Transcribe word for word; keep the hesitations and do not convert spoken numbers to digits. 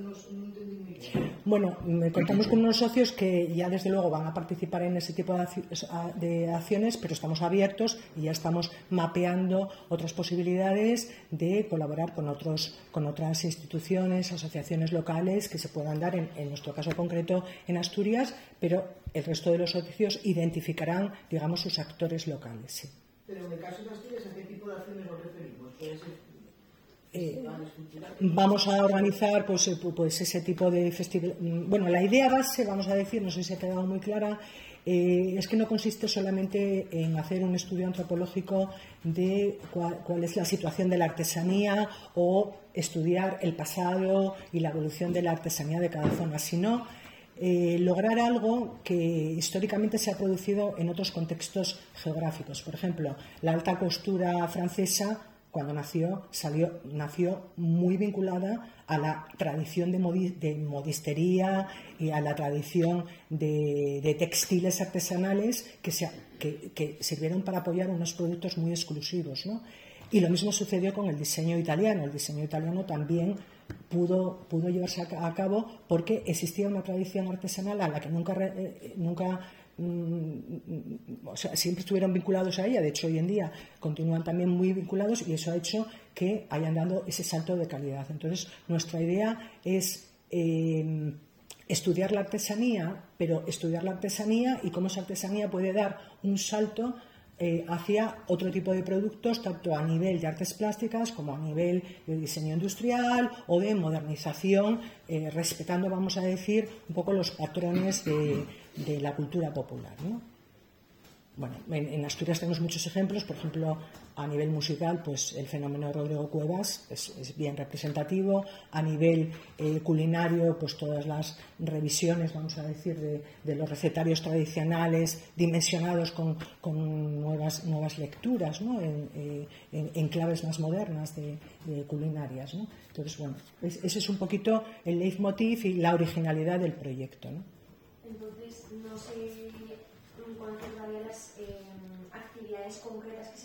no, no entendí muy bien. Bueno, contamos con unos socios que ya desde luego van a participar en ese tipo de acciones, pero estamos abiertos y ya estamos mapeando otras posibilidades de colaborar con, otros, con otras instituciones, asociaciones locales que se puedan dar, en, en nuestro caso concreto en Asturias, pero el resto de los socios identificarán, digamos, sus actores locales. Sí. Pero en el caso de Asturias, ¿a qué tipo de acciones nos referimos? ¿Puede ser? Eh, vamos a organizar pues, pues ese tipo de festival. Bueno, la idea base, vamos a decir, no sé si ha quedado muy clara, eh, es que no consiste solamente en hacer un estudio antropológico de cuál, cuál es la situación de la artesanía o estudiar el pasado y la evolución de la artesanía de cada zona, sino eh, lograr algo que históricamente se ha producido en otros contextos geográficos. Por ejemplo, la alta costura francesa, cuando nació, salió, nació muy vinculada a la tradición de, modi, de modistería y a la tradición de, de textiles artesanales que, se, que, que sirvieron para apoyar unos productos muy exclusivos, ¿no? Y lo mismo sucedió con el diseño italiano. El diseño italiano también pudo, pudo llevarse a cabo porque existía una tradición artesanal a la que nunca, eh, nunca o sea, siempre estuvieron vinculados a ella. De hecho, hoy en día continúan también muy vinculados y eso ha hecho que hayan dado ese salto de calidad. Entonces, nuestra idea es eh, estudiar la artesanía, pero estudiar la artesanía y cómo esa artesanía puede dar un salto eh, hacia otro tipo de productos, tanto a nivel de artes plásticas como a nivel de diseño industrial o de modernización, eh, respetando, vamos a decir, un poco los patrones de, de la cultura popular, ¿no? Bueno, en, en Asturias tenemos muchos ejemplos. Por ejemplo, a nivel musical, pues el fenómeno de Rodrigo Cuevas es, es bien representativo. A nivel eh, culinario, pues todas las revisiones, vamos a decir, de, de los recetarios tradicionales dimensionados con, con nuevas, nuevas lecturas, ¿no? en, eh, en, en claves más modernas de, de culinarias, ¿no? Entonces, bueno, es, ese es un poquito el leitmotiv y la originalidad del proyecto, ¿no? Entonces, no sé en cuánto todavía las eh, actividades concretas que se